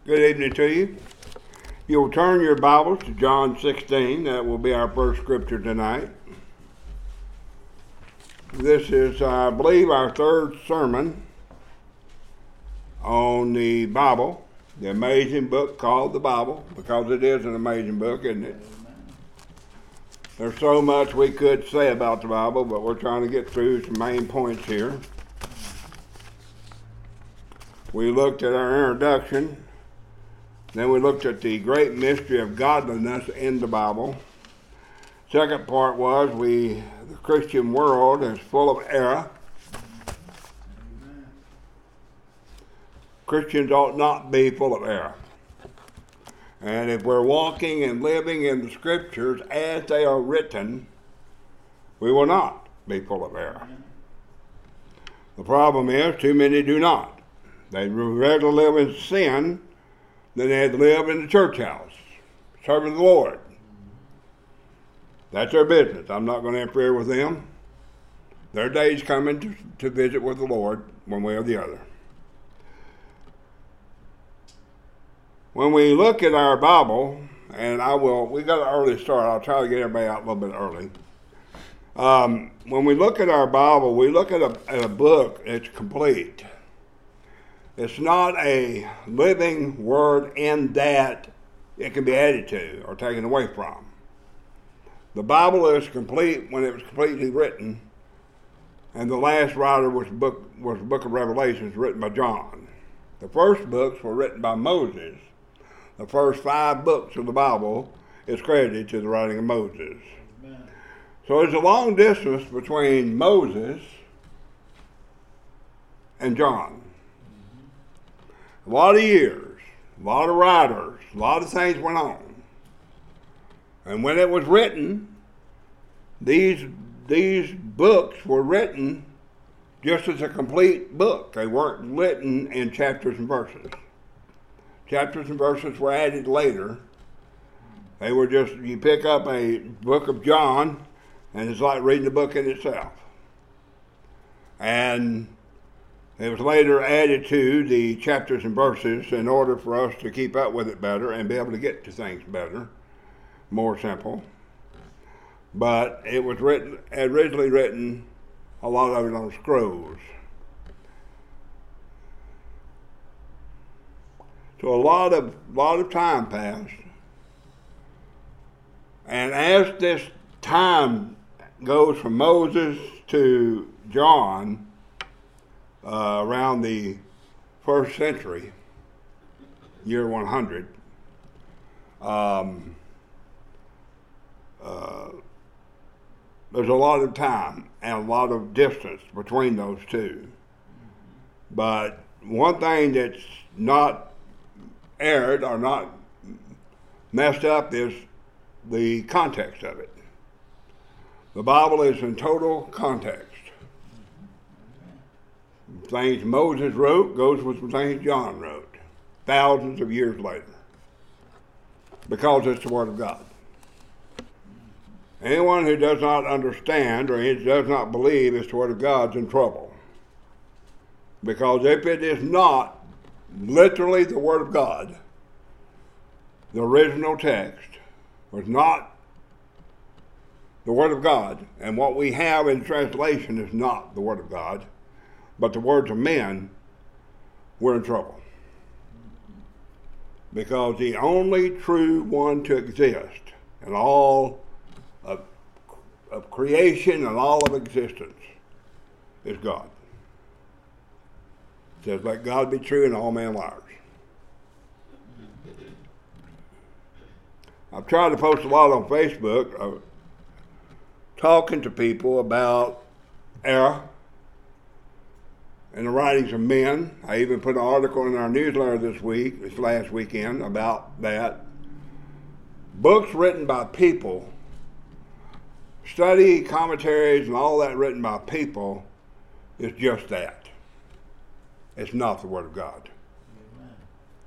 Good evening to you. You'll turn your Bibles to John 16. That will be our first scripture tonight. This is, I believe, our third sermon on the Bible, the amazing book called the Bible, because it is an amazing book, isn't it? There's so much we could say about the Bible, but we're trying to get through some main points here. We looked at our introduction. Then we looked at the great mystery of godliness in the Bible. Second part was the Christian world is full of error. Amen. Christians ought not be full of error. And if we're walking and living in the Scriptures as they are written, we will not be full of error. The problem is too many do not. They would rather live in sin than they had to live in the church house, serving the Lord. That's their business. I'm not going to interfere with them. Their day's coming to visit with the Lord one way or the other. When we look at our Bible, and we got an early start. I'll try to get everybody out a little bit early. When we look at our Bible, we look at a book that's complete. It's not a living word in that it can be added to or taken away from. The Bible is complete when it was completely written, and the last writer was the book of Revelations, written by John. The first books were written by Moses. The first 5 books of the Bible is credited to the writing of Moses. Amen. So there's a long distance between Moses and John. A lot of years, a lot of writers, a lot of things went on. And when it was written, these books were written just as a complete book. They weren't written in chapters and verses. Chapters and verses were added later. They were just, you pick up a book of John, and it's like reading the book in itself. And it was later added to the chapters and verses in order for us to keep up with it better and be able to get to things better, more simple. But it was originally written, a lot of it on scrolls. So a lot of time passed. And as this time goes from Moses to John, around the 1st century, year 100, there's a lot of time and a lot of distance between those two. But one thing that's not erred or not messed up is the context of it. The Bible is in total context. Things Moses wrote goes with the things John wrote thousands of years later, because it's the Word of God. Anyone who does not understand or does not believe it's the Word of God is in trouble, because if it is not literally the Word of God, the original text was not the Word of God, and what we have in translation is not the Word of God, but the words of men, we're in trouble. Because the only true one to exist in all of creation and all of existence is God. It says, let God be true and all men liars. I've tried to post a lot on Facebook talking to people about error in the writings of men. I even put an article in our newsletter this last weekend, about that. Books written by people, study, commentaries, and all that written by people is just that. It's not the Word of God. Amen.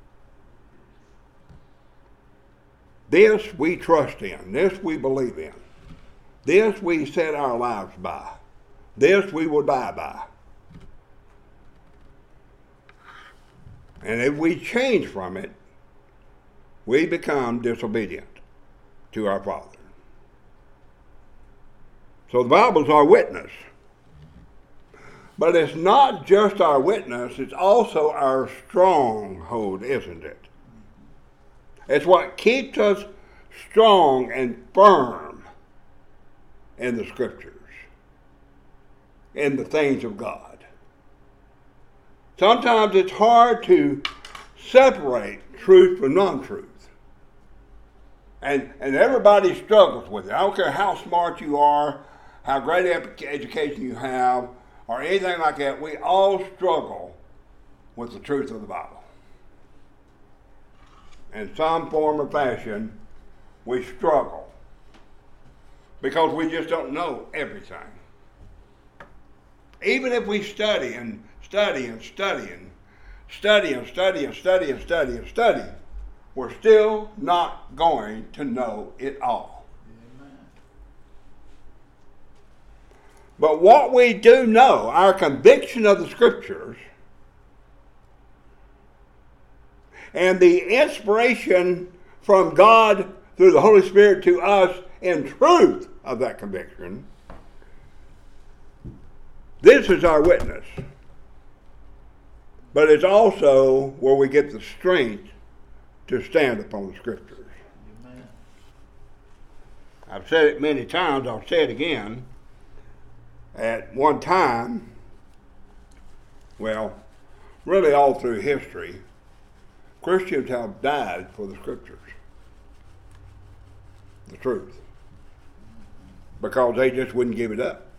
This we trust in. This we believe in. This we set our lives by. This we will die by. And if we change from it, we become disobedient to our Father. So the Bible's our witness. But it's not just our witness, it's also our stronghold, isn't it? It's what keeps us strong and firm in the Scriptures, in the things of God. Sometimes it's hard to separate truth from non-truth. And everybody struggles with it. I don't care how smart you are, how great education you have, or anything like that. We all struggle with the truth of the Bible. In some form or fashion, we struggle because we just don't know everything. Even if we study and study and study and study and study and study and study and study, we're still not going to know it all. Amen. But what we do know, our conviction of the Scriptures, and the inspiration from God through the Holy Spirit to us in truth of that conviction, this is our witness. But it's also where we get the strength to stand upon the Scriptures. Amen. I've said it many times, I'll say it again. At one time, well, really all through history, Christians have died for the Scriptures, the truth, because they just wouldn't give it up.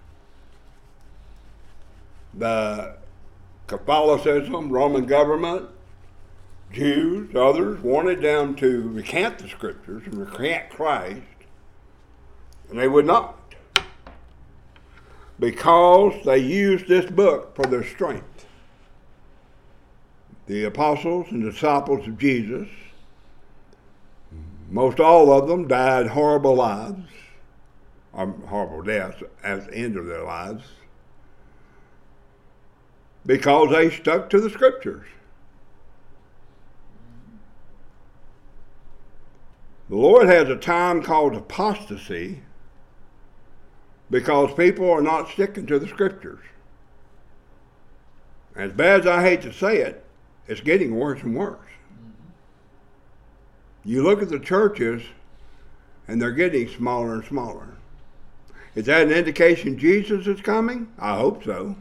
The Catholicism, Roman government, Jews, others wanted them to recant the Scriptures and recant Christ, and they would not, because they used this book for their strength. The apostles and disciples of Jesus, most all of them died horrible lives, or horrible deaths at the end of their lives, because they stuck to the Scriptures. The Lord has a time called apostasy because people are not sticking to the Scriptures. As bad as I hate to say it, it's getting worse and worse. You look at the churches, and they're getting smaller and smaller. Is that an indication Jesus is coming? I hope so.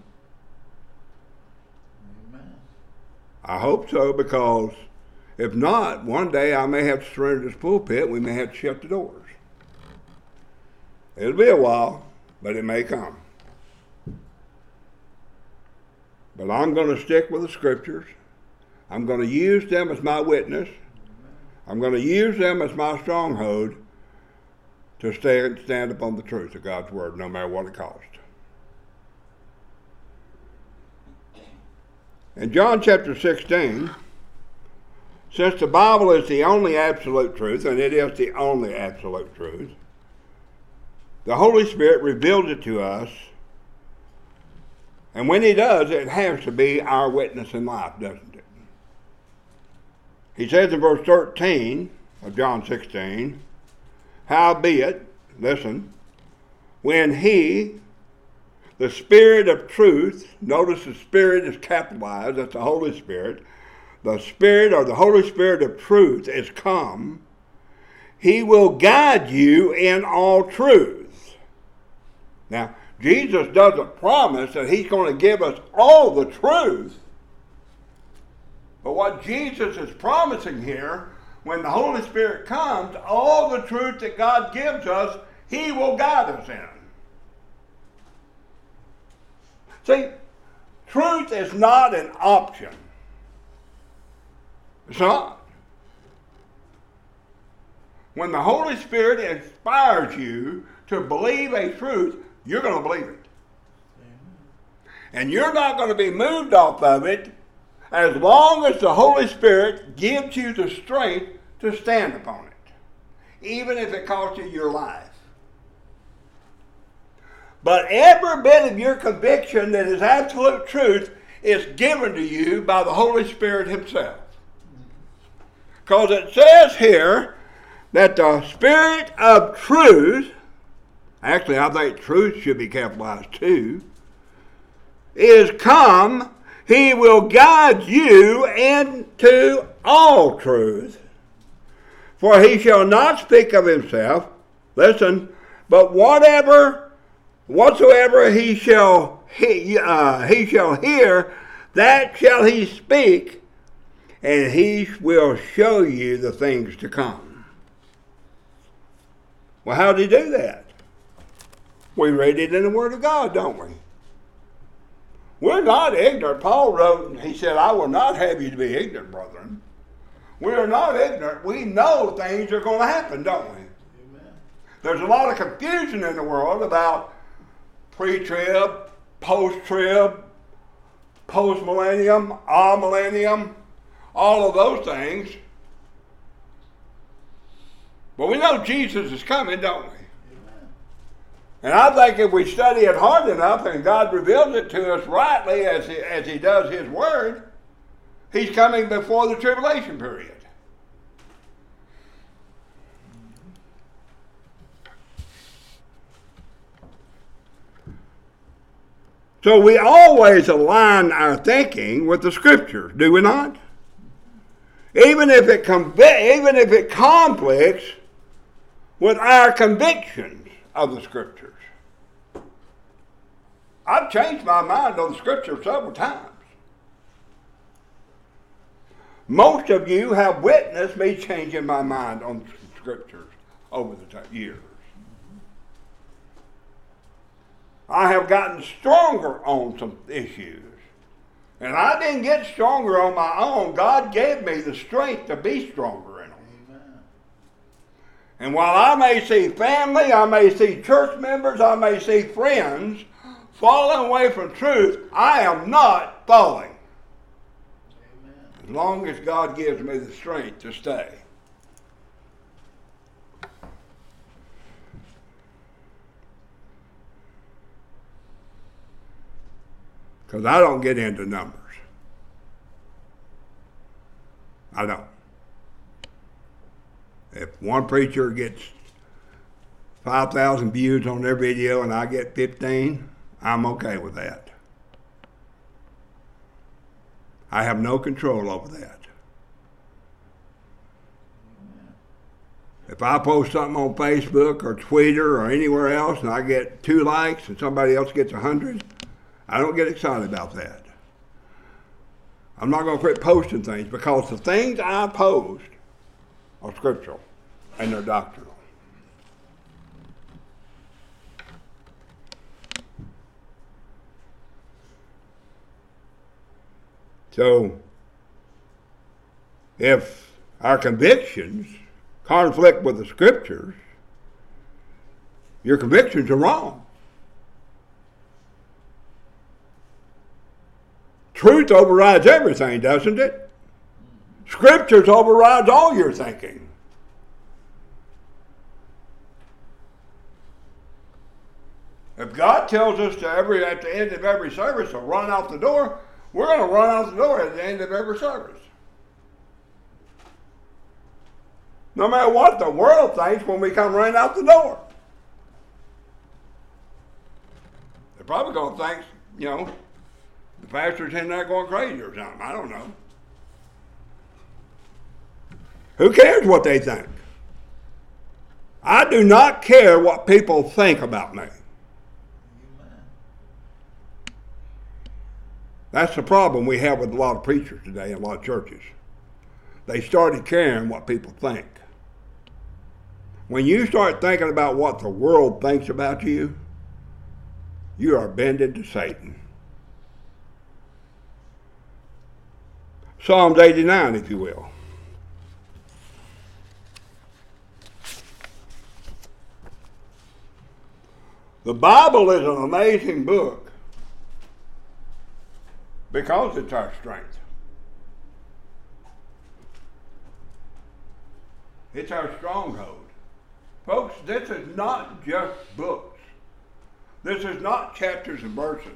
Amen. I hope so, because if not, one day I may have to surrender this pulpit. We may have to shut the doors. It'll be a while, but it may come. But I'm going to stick with the Scriptures. I'm going to use them as my witness. I'm going to use them as my stronghold to stand upon the truth of God's Word, no matter what it costs. In John chapter 16, since the Bible is the only absolute truth, and it is the only absolute truth, the Holy Spirit reveals it to us, and when He does, it has to be our witness in life, doesn't it? He says in verse 13 of John 16, howbeit, listen, when He, the Spirit of truth, notice the Spirit is capitalized, that's the Holy Spirit, the Spirit or the Holy Spirit of truth is come, He will guide you in all truth. Now, Jesus doesn't promise that He's going to give us all the truth, but what Jesus is promising here, when the Holy Spirit comes, all the truth that God gives us, He will guide us in. See, truth is not an option. It's not. When the Holy Spirit inspires you to believe a truth, you're going to believe it. And you're not going to be moved off of it as long as the Holy Spirit gives you the strength to stand upon it, even if it costs you your life. But every bit of your conviction that is absolute truth is given to you by the Holy Spirit Himself. Because it says here that the Spirit of truth, actually I think truth should be capitalized too, is come. He will guide you into all truth. For he shall not speak of himself, listen, but whatsoever he shall hear, that shall he speak, and he will show you the things to come. Well, how did he do that? We read it in the Word of God, don't we? We're not ignorant. Paul wrote, and he said, I will not have you to be ignorant, brethren. We are not ignorant. We know things are going to happen, don't we? Amen. There's a lot of confusion in the world about pre-trib, post-trib, post-millennium, amillennium, all of those things. But we know Jesus is coming, don't we? Amen. And I think if we study it hard enough and God reveals it to us rightly as he does his word, he's coming before the tribulation period. So we always align our thinking with the Scriptures, do we not? Even if it conflicts with our convictions of the Scriptures. I've changed my mind on the Scripture several times. Most of you have witnessed me changing my mind on the Scriptures over the years. I have gotten stronger on some issues. And I didn't get stronger on my own. God gave me the strength to be stronger in them. Amen. And while I may see family, I may see church members, I may see friends falling away from truth, I am not falling. Amen. As long as God gives me the strength to stay. Because I don't get into numbers. I don't. If one preacher gets 5,000 views on their video and I get 15, I'm okay with that. I have no control over that. If I post something on Facebook or Twitter or anywhere else and I get 2 likes and somebody else gets 100, I don't get excited about that. I'm not going to quit posting things because the things I post are scriptural and they're doctrinal. So, if our convictions conflict with the Scriptures, your convictions are wrong. Truth overrides everything, doesn't it? Scriptures overrides all your thinking. If God tells us to at the end of every service to run out the door, we're going to run out the door at the end of every service. No matter what the world thinks when we come running out the door. They're probably going to think, the pastor's in there going crazy or something. I don't know. Who cares what they think? I do not care what people think about me. That's the problem we have with a lot of preachers today in a lot of churches. They started caring what people think. When you start thinking about what the world thinks about you, you are bending to Satan. Psalms 89, if you will. The Bible is an amazing book because it's our strength. It's our stronghold. Folks, this is not just books. This is not chapters and verses.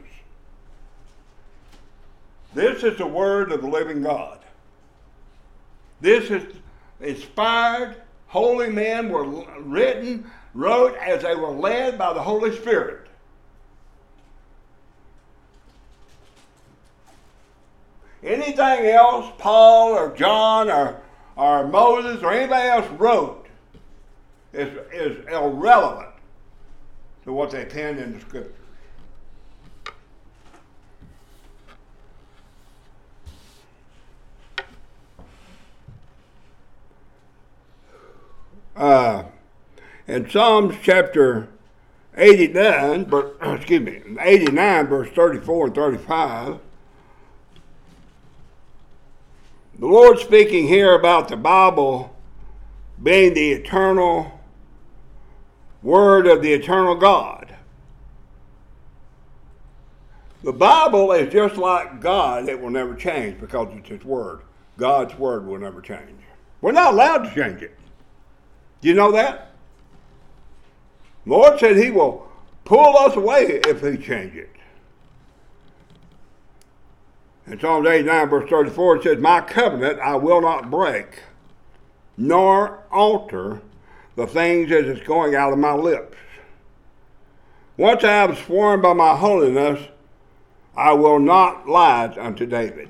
This is the Word of the living God. This is inspired, holy men were wrote as they were led by the Holy Spirit. Anything else Paul or John or Moses or anybody else wrote is irrelevant to what they penned in the Scriptures. In Psalms chapter 89, verse 34 and 35, the Lord speaking here about the Bible being the eternal Word of the eternal God. The Bible is just like God. It will never change because it's His Word. God's Word will never change. We're not allowed to change it. Do you know that? The Lord said He will pull us away if He changes it. In Psalms 89, verse 34, it says, "My covenant I will not break, nor alter the things that is going out of my lips. Once I have sworn by my holiness, I will not lie unto David."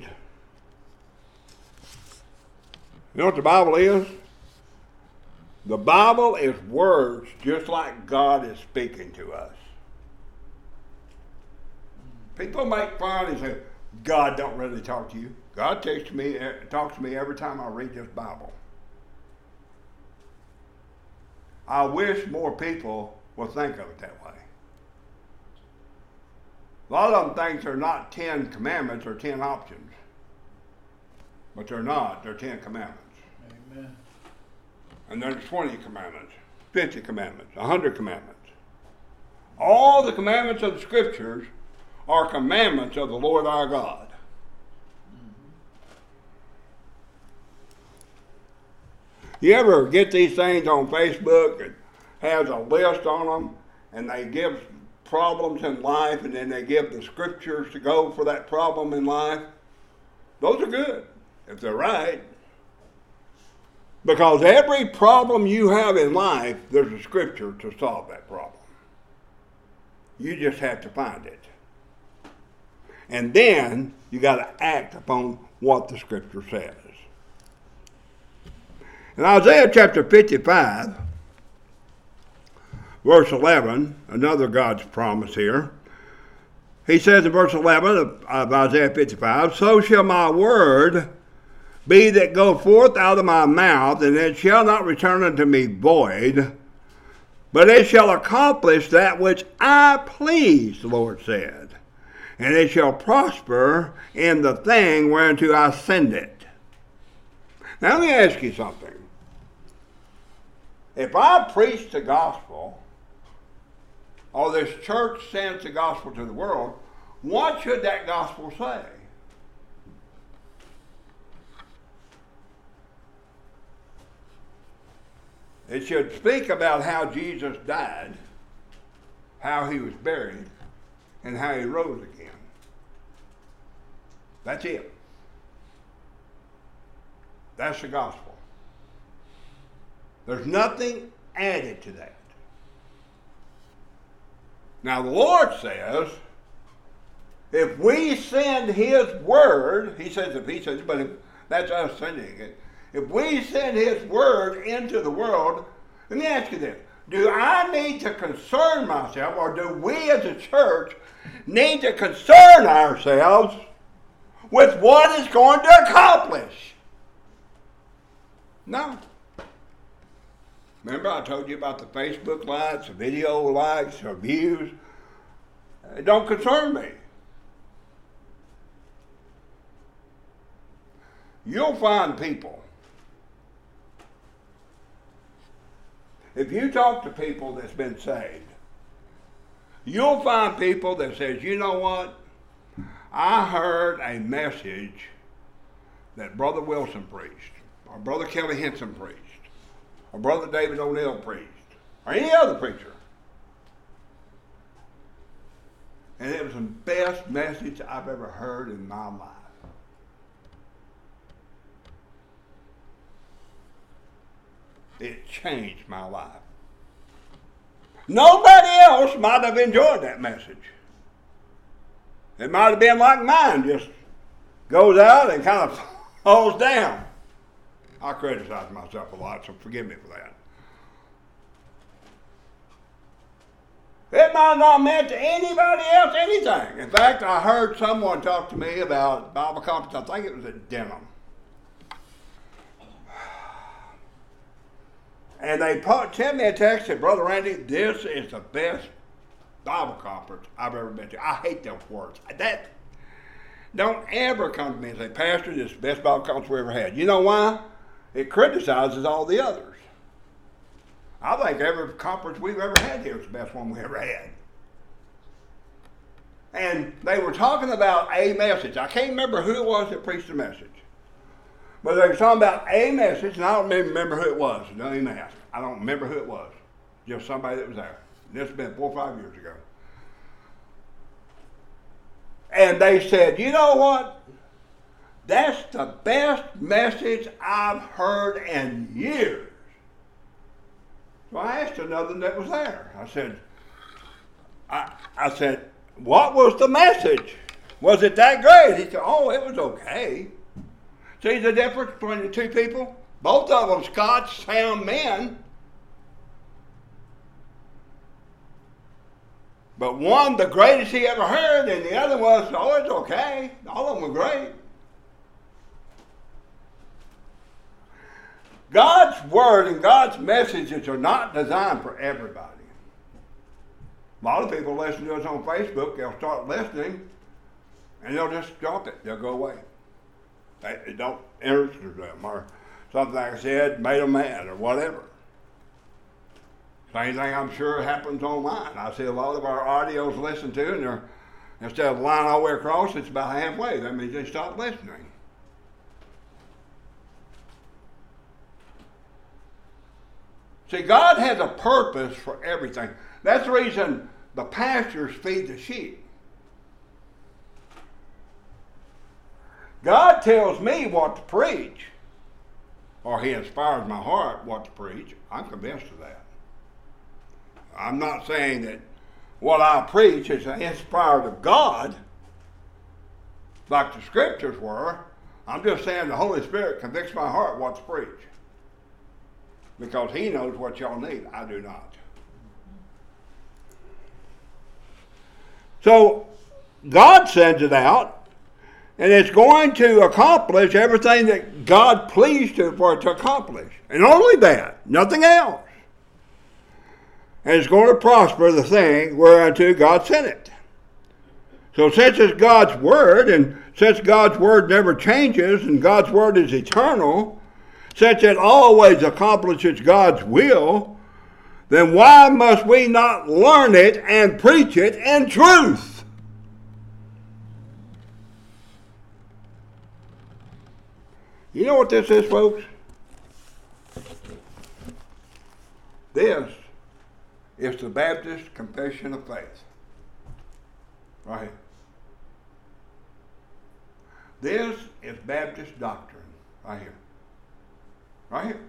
You know what the Bible is? The Bible is words just like God is speaking to us. People make fun and say, God don't really talk to you. God talks to me every time I read this Bible. I wish more people would think of it that way. A lot of them think they're not 10 commandments or 10 options. But they're not. They're 10 commandments. Amen. And there's 20 commandments, 50 commandments, 100 commandments. All the commandments of the Scriptures are commandments of the Lord our God. You ever get these things on Facebook that has a list on them, and they give problems in life, and then they give the Scriptures to go for that problem in life? Those are good, if they're right. Because every problem you have in life, there's a Scripture to solve that problem. You just have to find it. And then you got to act upon what the Scripture says. In Isaiah chapter 55, verse 11, another God's promise here. He says in verse 11 of Isaiah 55, "So shall my word be that go forth out of my mouth, and it shall not return unto me void, but it shall accomplish that which I please," the Lord said, "and it shall prosper in the thing whereunto I send it." Now let me ask you something. If I preach the gospel, or this church sends the gospel to the world, what should that gospel say? It should speak about how Jesus died, how He was buried, and how He rose again. That's it. That's the gospel. There's nothing added to that. Now the Lord says, if we send His word, He says, but that's us sending it. If we send His word into the world, let me ask you this. Do I need to concern myself, or do we as a church need to concern ourselves with what it's going to accomplish? No. Remember I told you about the Facebook likes, the video likes, or views? It don't concern me. You'll find people. If you talk to people that's been saved, you'll find people that says, you know what? I heard a message that Brother Wilson preached, or Brother Kelly Henson preached, or Brother David O'Neill preached, or any other preacher. And it was the best message I've ever heard in my life. It changed my life. Nobody else might have enjoyed that message. It might have been like mine, just goes out and kind of falls down. I criticize myself a lot, so forgive me for that. It might not have meant to anybody else anything. In fact, I heard someone talk to me about Bible conference, I think it was at Denham. And they sent me a text and said, Brother Randy, this is the best Bible conference I've ever been to. I hate those words. That don't ever come to me and say, Pastor, this is the best Bible conference we ever had. You know why? It criticizes all the others. I think every conference we've ever had here is the best one we ever had. And they were talking about a message. I can't remember who it was that preached the message. But they were talking about a message, and I don't even remember who it was. Don't even ask. I don't remember who it was. Just somebody that was there. This has been 4 or 5 years ago. And they said, you know what? That's the best message I've heard in years. So I asked another that was there. I said, what was the message? Was it that great? He said, oh, it was okay. See the difference between the two people? Both of them Scotch sound men. But one, the greatest he ever heard, and the other was, oh, it's okay. All of them were great. God's word and God's messages are not designed for everybody. A lot of people listen to us on Facebook. They'll start listening, and they'll just drop it. They'll go away. It don't interest them, or something like I said made them mad, or whatever. Same thing I'm sure happens online. I see a lot of our audios listened to, and they're, instead of lying all the way across, it's about halfway. That means they stop listening. See, God has a purpose for everything. That's the reason the pastors feed the sheep. God tells me what to preach, or He inspires my heart what to preach. I'm convinced of that. I'm not saying that what I preach is inspired of God, like the Scriptures were. I'm just saying the Holy Spirit convicts my heart what to preach. Because He knows what y'all need. I do not. So, God sends it out, and it's going to accomplish everything that God pleased for it to accomplish. And only that, nothing else. And it's going to prosper the thing whereunto God sent it. So since it's God's Word, and since God's Word never changes, and God's Word is eternal, since it always accomplishes God's will, then why must we not learn it and preach it in truth? You know what this is, folks? This is the Baptist Confession of Faith. Right here. This is Baptist doctrine. Right here. Right here.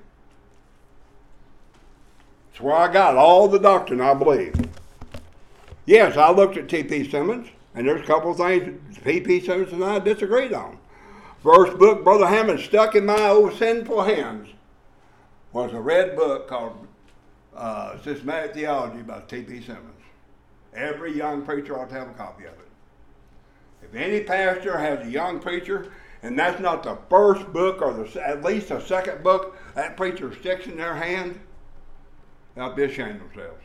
It's where I got all the doctrine I believe. Yes, I looked at T.P. Simmons, and there's a couple of things T.P. Simmons and I disagreed on. First book Brother Hammond stuck in my old sinful hands was a red book called Systematic Theology by T.P. Simmons. Every young preacher ought to have a copy of it. If any pastor has a young preacher, and that's not the first book or at least the second book that preacher sticks in their hand, they'll be ashamed of themselves.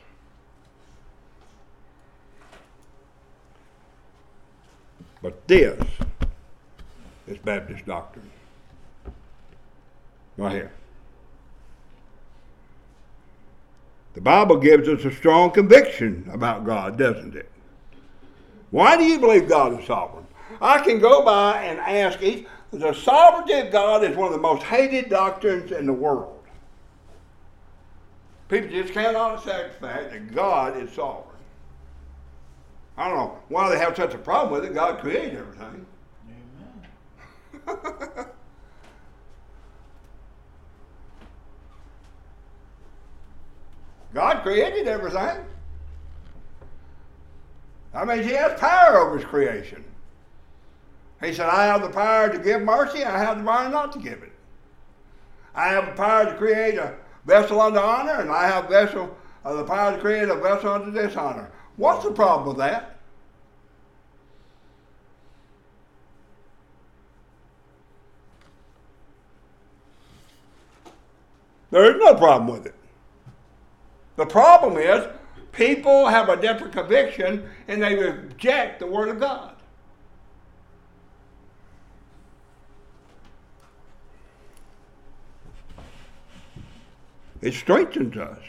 But this is Baptist doctrine. Right here. The Bible gives us a strong conviction about God, doesn't it? Why do you believe God is sovereign? I can go by and ask each. The sovereignty of God is one of the most hated doctrines in the world. People just cannot accept the fact that God is sovereign. I don't know why they have such a problem with it. God created everything. Amen. God created everything. I mean, he has power over his creation. He said, I have the power to give mercy, I have the power not to give it. I have the power to create a vessel unto honor, and I have the power to create a vessel unto dishonor. What's the problem with that? There is no problem with it. The problem is people have a different conviction and they reject the Word of God. It strengthens us.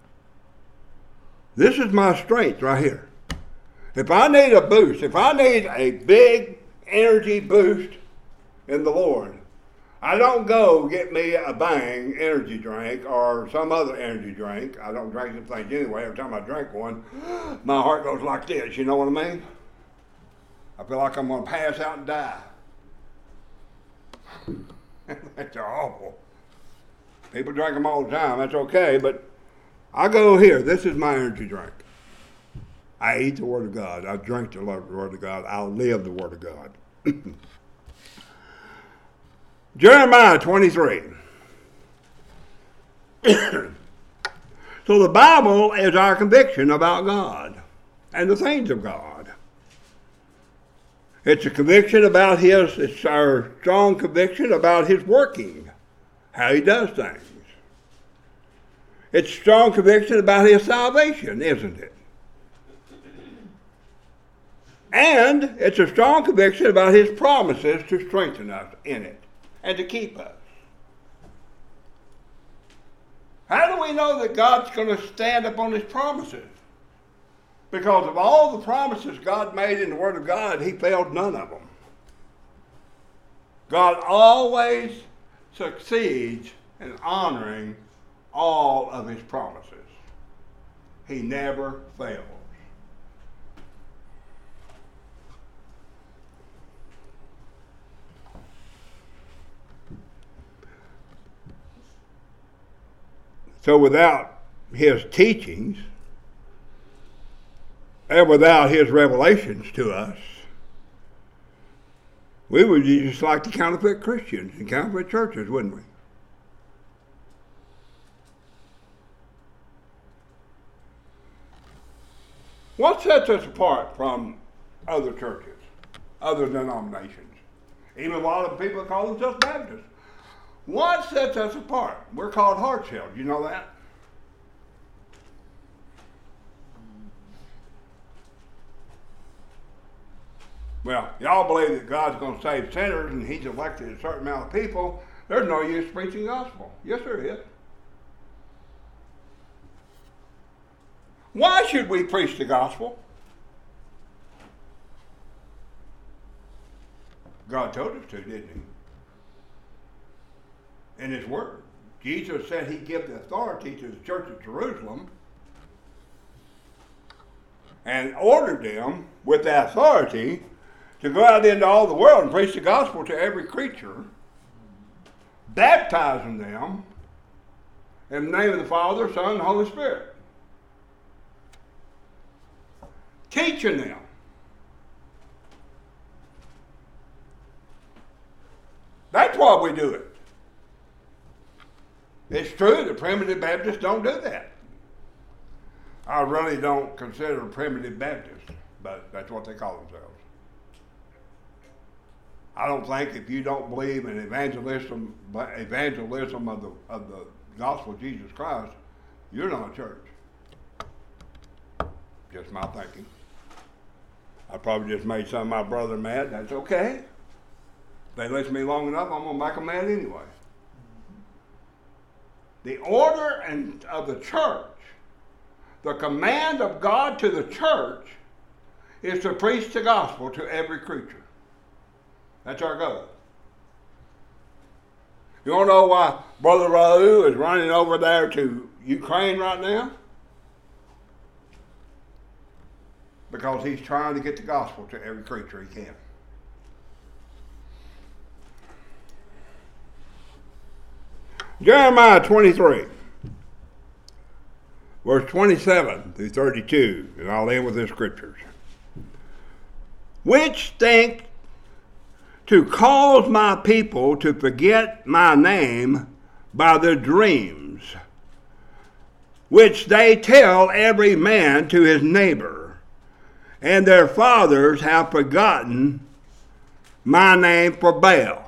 This is my strength right here. If I need a boost, if I need a big energy boost in the Lord, I don't go get me a Bang energy drink or some other energy drink. I don't drink them things anyway. Every time I drink one, my heart goes like this. You know what I mean? I feel like I'm going to pass out and die. That's awful. People drink them all the time. That's okay, but I go here. This is my energy drink. I eat the Word of God. I drink the Word of God. I live the Word of God. Jeremiah 23. So the Bible is our conviction about God and the things of God. It's a conviction about it's our strong conviction about His working, how He does things. It's strong conviction about His salvation, isn't it? And it's a strong conviction about His promises to strengthen us in it and to keep us. How do we know that God's going to stand upon His promises? Because of all the promises God made in the Word of God, He failed none of them. God always succeeds in honoring all of His promises. He never fails. So without His teachings and without His revelations to us, we would be just like the counterfeit Christians and counterfeit churches, wouldn't we? What sets us apart from other churches, other denominations? Even a lot of people call themselves Baptists. What sets us apart? We're called heart cells. You know that? Well, y'all believe that God's going to save sinners and He's elected a certain amount of people. There's no use preaching the gospel. Yes, there is. Why should we preach the gospel? God told us to, didn't He? In His Word. Jesus said He'd give the authority to the church of Jerusalem and ordered them with that authority to go out into all the world and preach the gospel to every creature, baptizing them in the name of the Father, Son, and Holy Spirit. Teaching them. That's why we do it. It's true that primitive Baptists don't do that. I really don't consider primitive Baptists, but that's what they call themselves. I don't think if you don't believe in evangelism of the gospel of Jesus Christ, you're not a church. Just my thinking. I probably just made some of my brother mad. That's okay. If they listen to me long enough, I'm going to make them mad anyway. The order of the church, the command of God to the church, is to preach the gospel to every creature. That's our goal. You want to know why Brother Raul is running over there to Ukraine right now? Because he's trying to get the gospel to every creature he can. Jeremiah 23. verse 27 through 32, and I'll end with the scriptures. Which think to cause my people to forget my name by their dreams, which they tell every man to his neighbor, and their fathers have forgotten my name for Baal.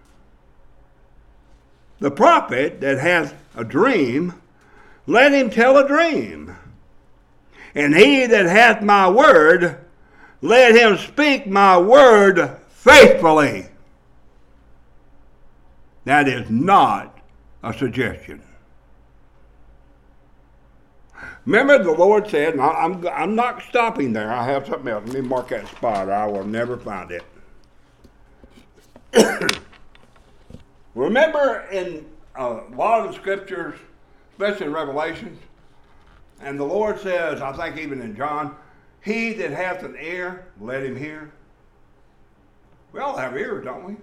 The prophet that hath a dream, let him tell a dream. And he that hath my word, let him speak my word faithfully. That is not a suggestion. Remember, the Lord said, and I'm not stopping there. I have something else. Let me mark that spot, or I will never find it. Remember in a lot of the scriptures, especially in Revelations, and the Lord says, I think even in John, he that hath an ear, let him hear. We all have ears, don't we?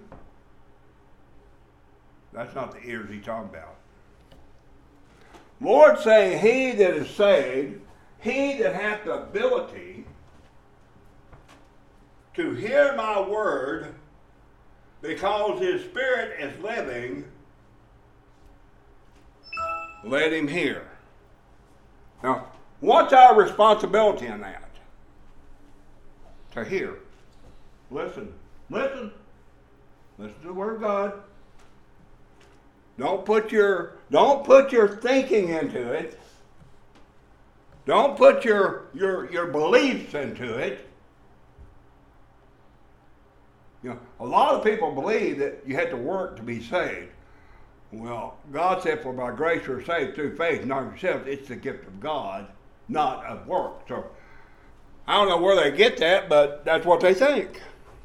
That's not the ears he's talking about. Lord saying, he that is saved, he that hath the ability to hear my word, because his spirit is living, let him hear. Now, what's our responsibility in that? To hear. Listen. Listen. Listen to the word of God. Don't put your thinking into it. Don't put your beliefs into it. You know, a lot of people believe that you have to work to be saved. Well, God said, for by grace you're saved through faith, not of yourself. It's the gift of God, not of work. So I don't know where they get that, but that's what they think.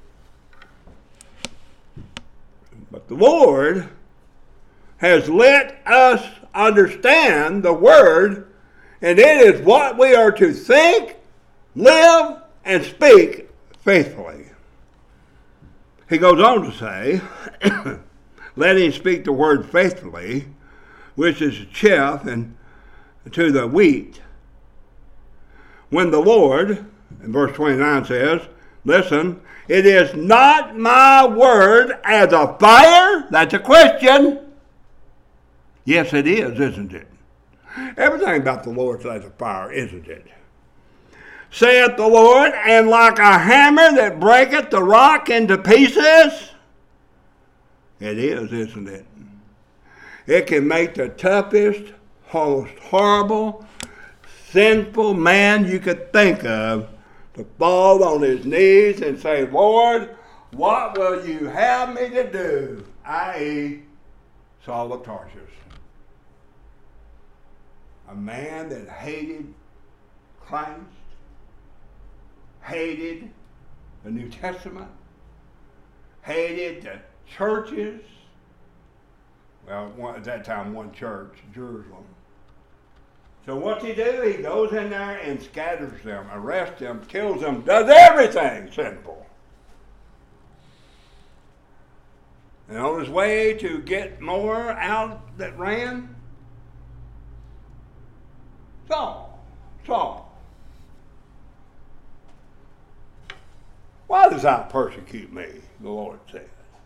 But the Lord has let us understand the word, and it is what we are to think, live, and speak faithfully. He goes on to say, let him speak the word faithfully, which is the chaff and to the wheat. When the Lord, in verse 29 says, listen, it is not my word as a fire. That's a question. Yes, it is, isn't it? Everything about the Lord is as a fire, isn't it? Saith the Lord, and like a hammer that breaketh the rock into pieces. It is, isn't it? It can make the toughest, most horrible, sinful man you could think of to fall on his knees and say, Lord, what will you have me to do? I.e., Saul of Tarsus. A man that hated Christ, hated the New Testament, hated the churches. Well, at that time, one church, Jerusalem. So what's he do? He goes in there and scatters them, arrests them, kills them, does everything sinful. And on his way to get more out that ran, Saul, why does thou persecute me? The Lord said.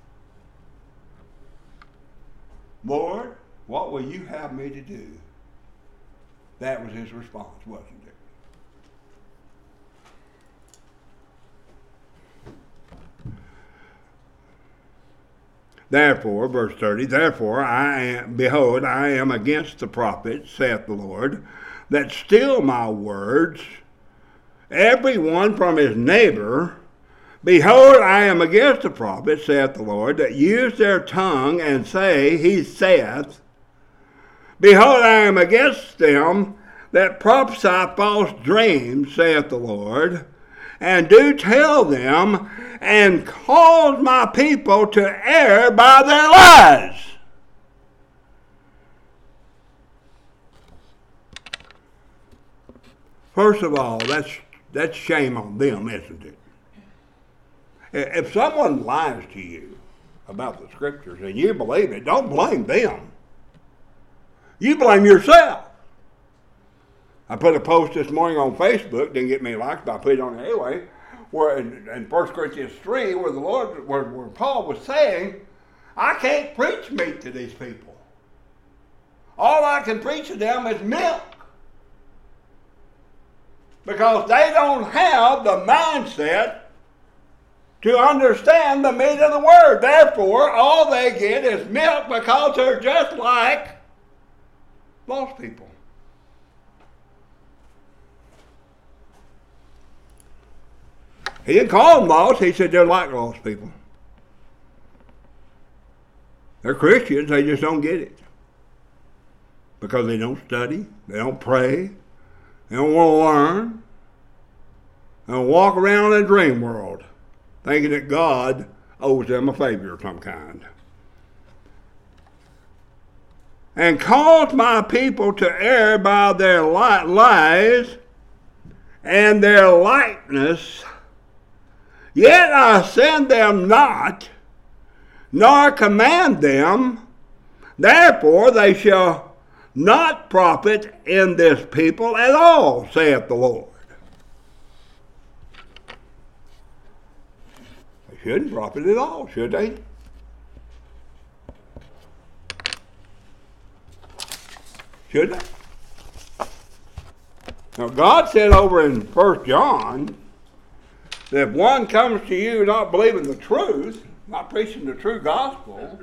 Lord, what will you have me to do? That was his response, wasn't it? Therefore, verse 30, therefore, behold, I am against the prophets, saith the Lord, that steal my words, every one from his neighbor. Behold, I am against the prophets, saith the Lord, that use their tongue and say, he saith. Behold, I am against them that prophesy false dreams, saith the Lord, and do tell them, and cause my people to err by their lies. First of all, that's shame on them, isn't it? If someone lies to you about the scriptures and you believe it, don't blame them. You blame yourself. I put a post this morning on Facebook, didn't get many likes, but I put it on anyway, where in 1 Corinthians 3, where Paul was saying, I can't preach meat to these people. All I can preach to them is milk. Because they don't have the mindset to understand the meat of the word. Therefore, all they get is milk because they're just like lost people. He didn't call them lost. He said they're like lost people. They're Christians. They just don't get it. Because they don't study. They don't pray. They don't want to learn. They don't walk around in a dream world thinking that God owes them a favor of some kind. And cause my people to err by their lies and their likeness. Yet I send them not, nor command them. Therefore they shall not profit in this people at all, saith the Lord. They shouldn't profit at all, should they? Should they? Now God said over in 1 John, that if one comes to you not believing the truth, not preaching the true gospel,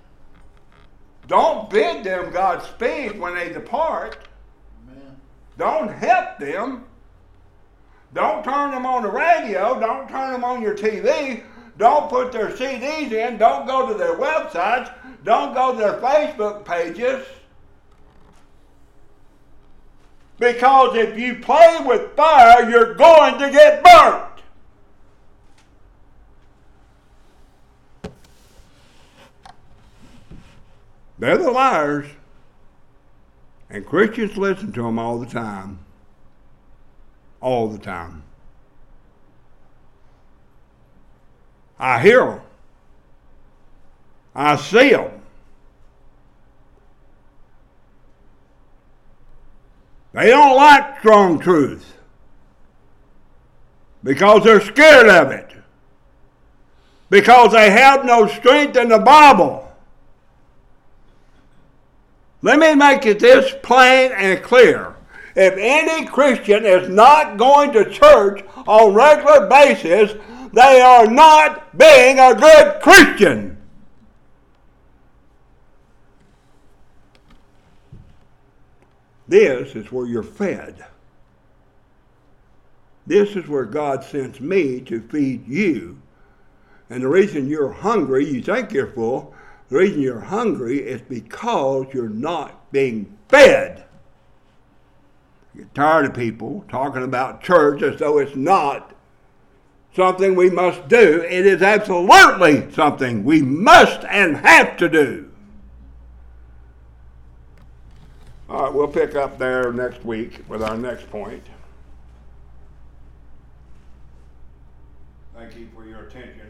don't bid them Godspeed when they depart. Amen. Don't help them. Don't turn them on the radio. Don't turn them on your TV. Don't put their CDs in. Don't go to their websites. Don't go to their Facebook pages. Because if you play with fire, you're going to get burnt. They're the liars. And Christians listen to them all the time. All the time. I hear them. I see them. They don't like strong truth. Because they're scared of it. Because they have no strength in the Bible. Let me make it this plain and clear. If any Christian is not going to church on a regular basis, they are not being a good Christian. This is where you're fed. This is where God sends me to feed you. And the reason you're hungry, you think you're full, the reason you're hungry is because you're not being fed. You're tired of people talking about church as though it's not something we must do. It is absolutely something we must and have to do. All right, we'll pick up there next week with our next point. Thank you for your attention.